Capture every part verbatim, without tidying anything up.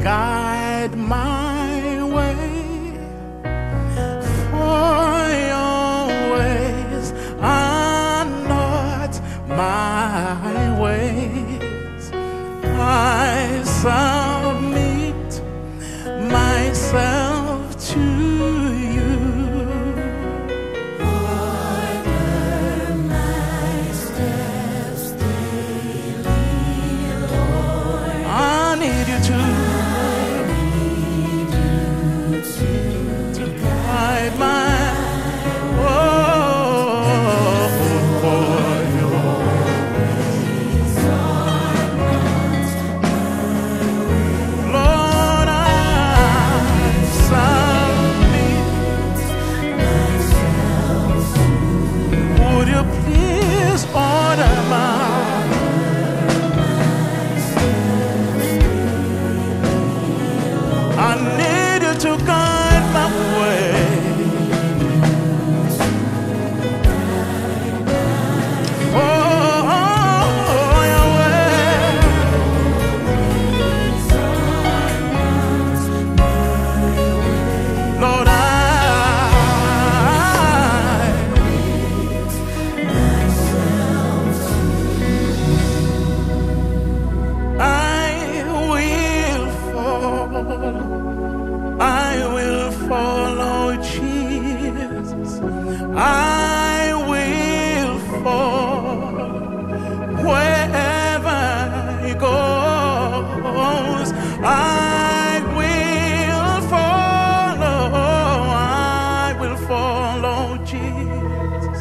guide my way, for your ways are not my ways. I submit myself to you. Order my steps daily, Lord. I need you to, To to guide my, oh, for your Lord, I submit. Would you please order my, I need you to guide my way. Oh, your way. Lord, I, I will follow. I will follow Jesus. I will follow wherever he goes. I will follow. I will follow Jesus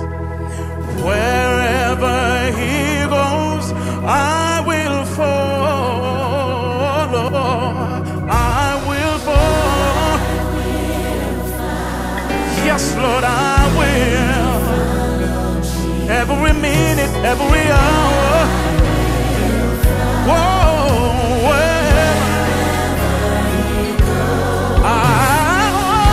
wherever he goes. I will follow. I will follow. Yes, Lord, I will. Every minute, every hour. Whoa, wherever I,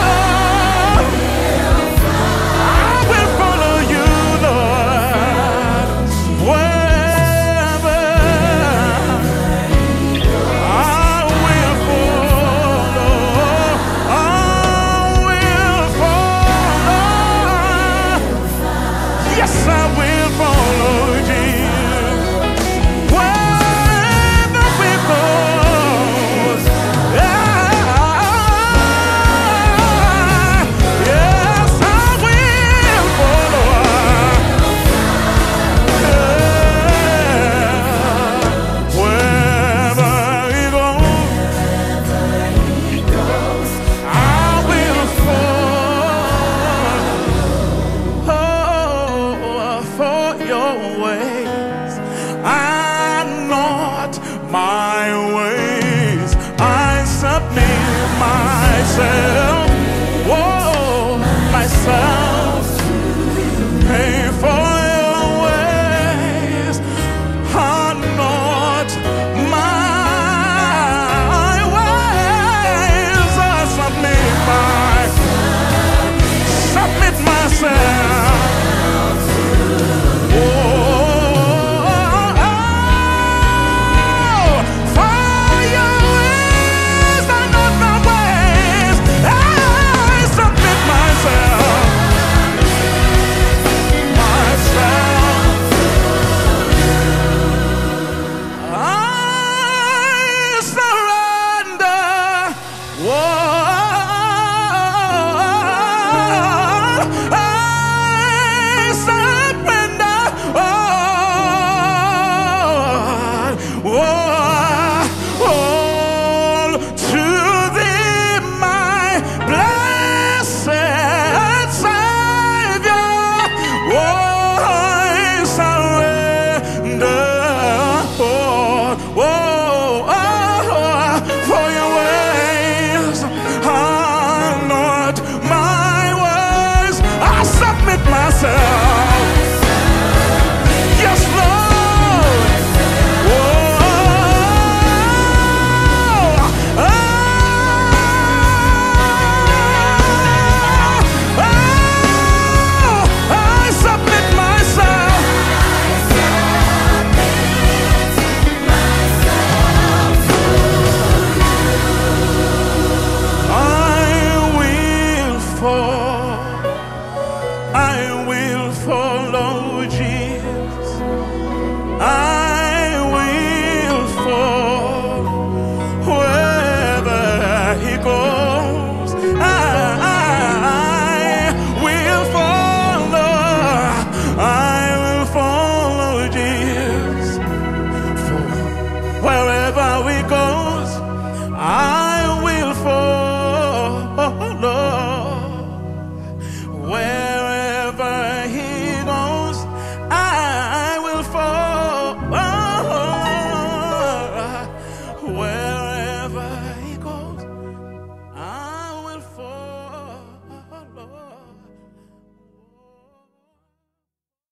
I will follow you, Lord. Wherever I will follow, I will follow. Yes, I will follow Jesus. Wherever we go, yes, I will follow. Wherever he goes, I will follow. For your ways are not my ways. I submit myself, whoa, myself. Pay for your ways are not my ways. I submit my, submit myself. Oh, for your ways are not my ways. he goes.